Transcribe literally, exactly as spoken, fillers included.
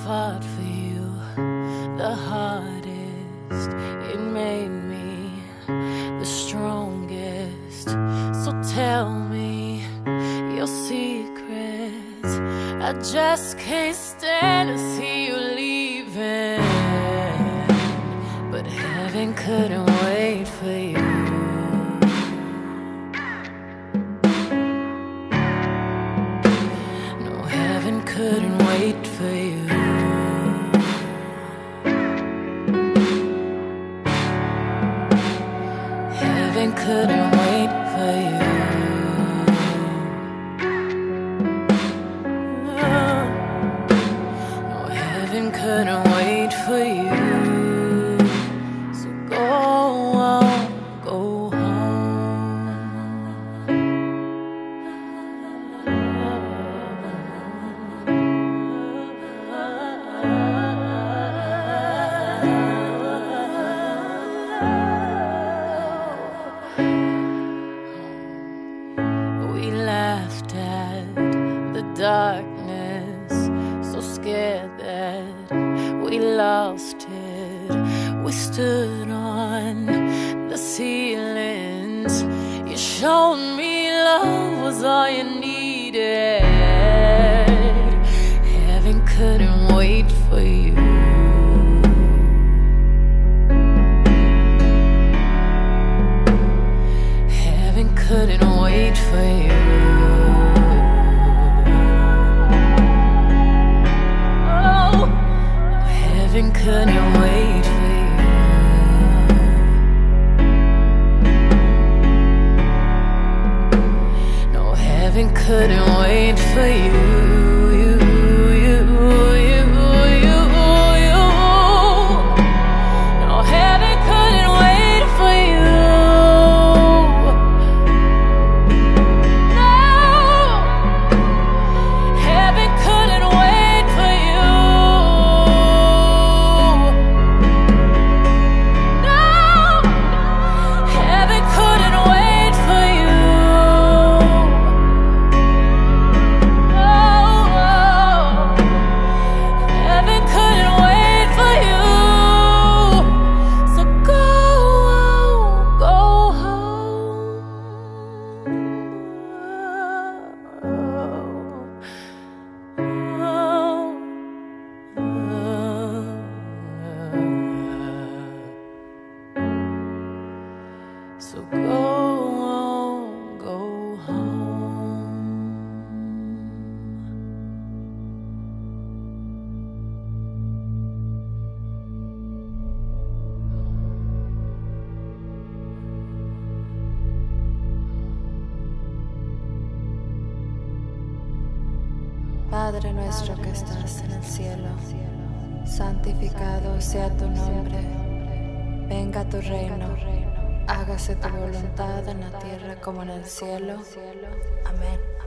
fought for you the hardest. It made me the strongest. So tell me your secrets. I just can't stand to see you leaving, but heaven couldn't wait for you. No, heaven couldn't wait for you. Heaven couldn't wait for you. No, heaven couldn't wait for you. So go on, go We laughed at the darkness, so scared that we lost it. We stood on the ceilings. You showed me love was all you needed. Heaven couldn't wait for you. Heaven couldn't wait for you. Oh, heaven couldn't wait for you. No, heaven couldn't wait for you. You, you, you, you, you. No, heaven couldn't wait for you. So go on, go home. Padre nuestro que estás en el cielo, santificado sea tu nombre. Venga tu reino. Hágase tu voluntad en la tierra como en el cielo. Amén.